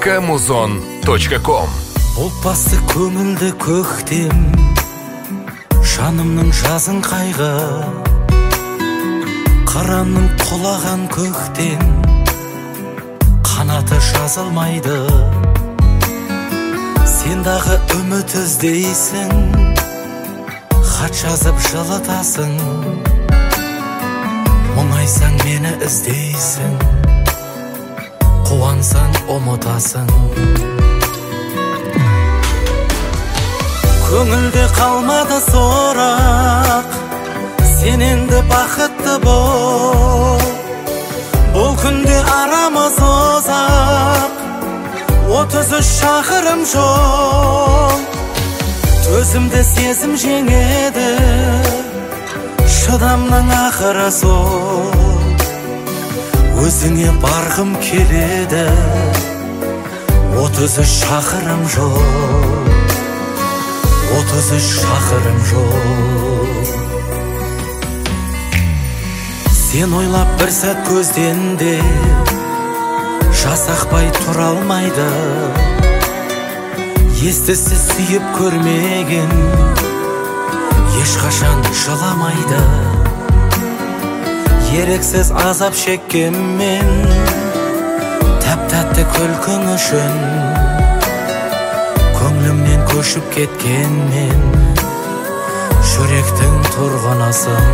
muzon.com. Отбасы көңілді көктем, жанымның жазын қайғы, қыранның құлаған көктен, қанаты жазылмайды. Сен дағы үміт іздейсің, хат жазып жылытасың, мұңайсаң мені іздейсің, қуансаң ұмытасың. Көңілде қалмады сорақ, сен енді бақытты бол. Бұл күнде арамыз ұзақ, 33 шақырым жол. Төзімді сезім жеңеді, шыдамның ақыры сол. Өзіңе барғым келеді, 33 шақырым жол. 33 шақырым жол. Сен ойлап бір сәт көзденде, жас ақпай тұра алмайды. Естісіз сүйіп көрмеген, ешқашан жыламайды. Ерексіз азап шеккенмен, тәп-тәтті күлкің үшін, көңлімнен көшіп кеткенмен, жүректің тұрғынасың.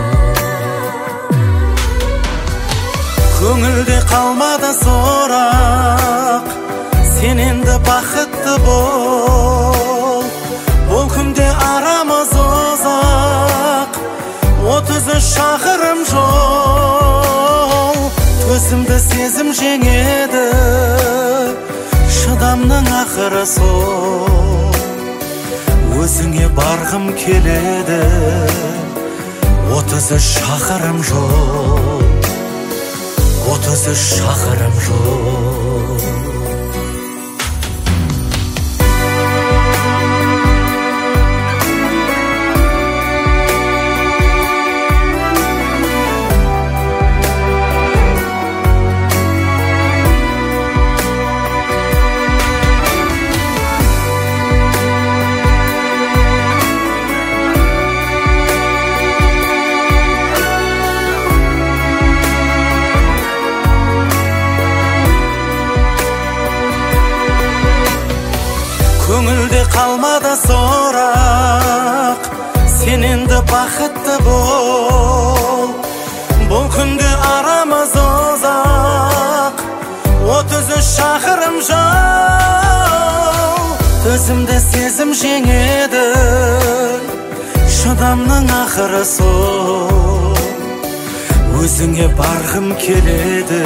Көңілде қалмады сорақ, сен енді бақытты бол. Бұл күнде арамыз ұзақ, 33 шақырым жол. Төзімді сезім жеңеді, шыдамның ақыры сол. Өзіңе барғым келеді, 33 шақырым жол. 33 шақырым жол. Көңілде қалмады сорақ, сен енді бақытты бол. Бұл күнде арамыз ұзақ, 33 шақырым жол. Төзімді сезім жеңеді, шыдамның ақыры сол. Өзіңе барғым келеді,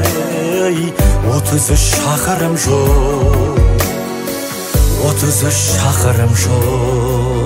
33 шақырым жол. 33 шақырым жол.